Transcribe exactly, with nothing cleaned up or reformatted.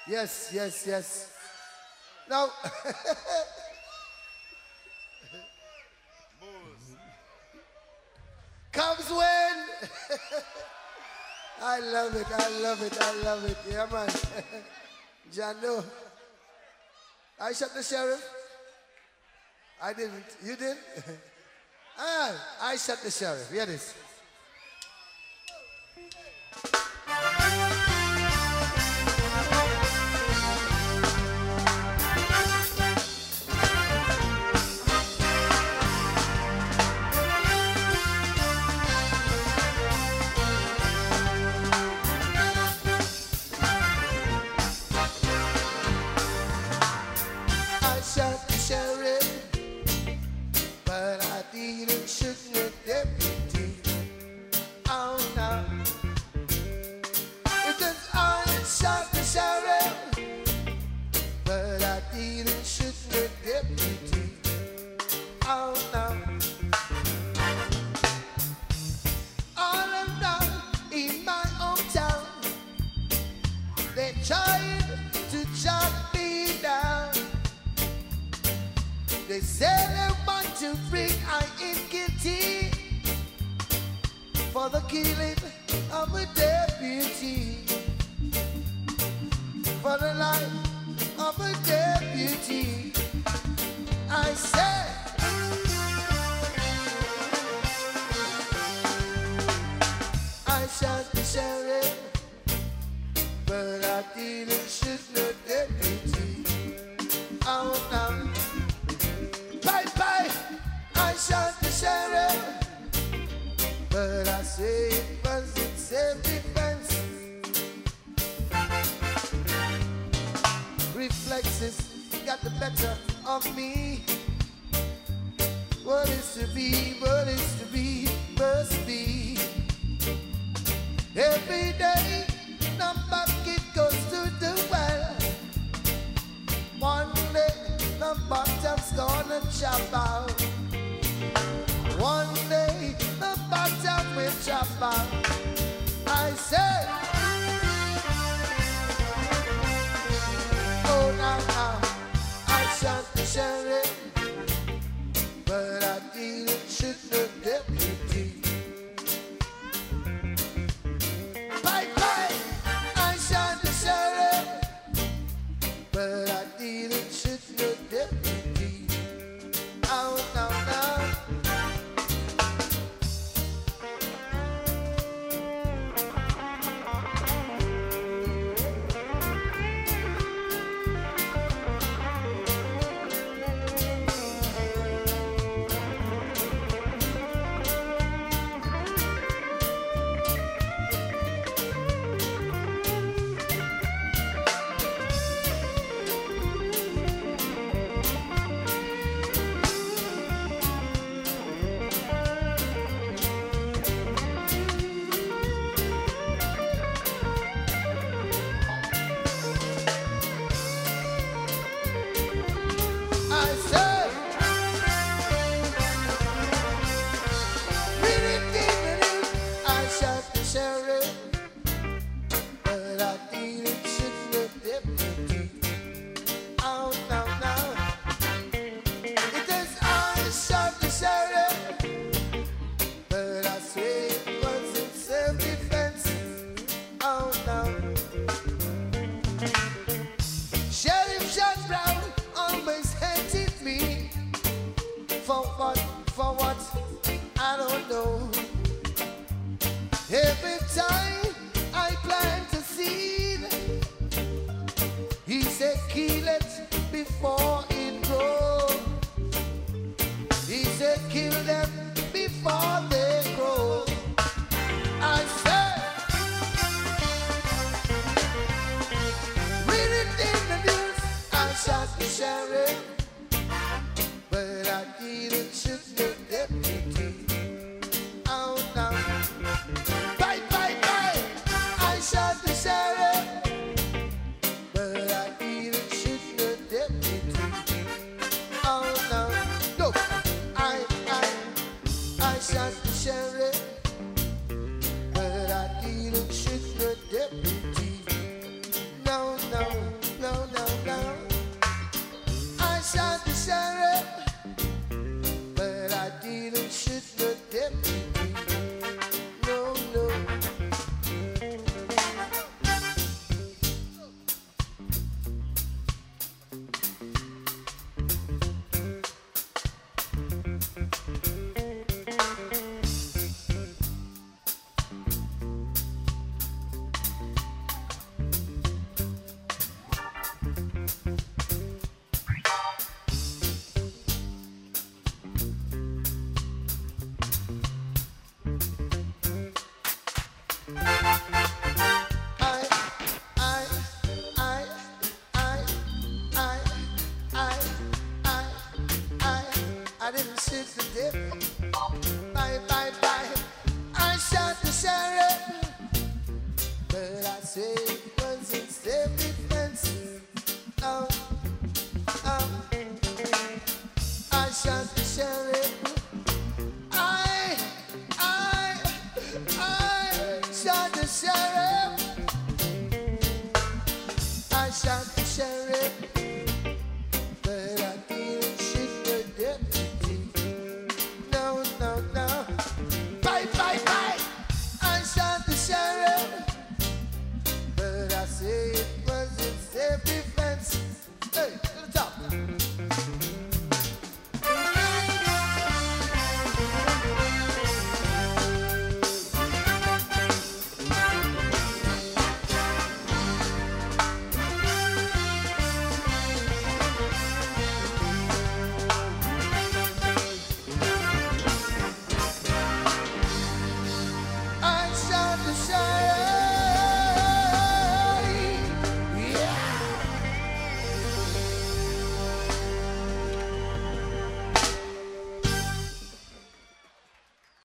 Yes, yes, yes. Now, comes when. I love it, I love it, I love it. Yeah, man. Jando. I shot the sheriff. I didn't. You did? Ah, I shot the sheriff. Hear this. I shot the sheriff, but I didn't shoot the deputy. Oh no. Because I shot the sheriff, but I didn't shoot the deputy. Oh no. All around in my hometown, they tried to chop me down. They say they want to bring I in guilty for the killing of a deputy, for the life of a deputy. I say, I shot the sheriff, but I didn't shoot no deputy. Oh no. Bye bye, I shot the sheriff, but I say it was in self-defense. Reflexes got the better of me. What is to be, what is to be, must be. Every day, the bucket goes to the well. One day, the bottom's gonna chop out. One day, the bottom will chop out. I say, oh now, now, I shot the sheriff, but I didn't shoot the deputy. Bye bye, I shot the sheriff, but I didn't shoot the deputy. Oh no, no. say was in self-defense. Oh, oh. I shot the sheriff. I, I, I shot the sheriff. I shot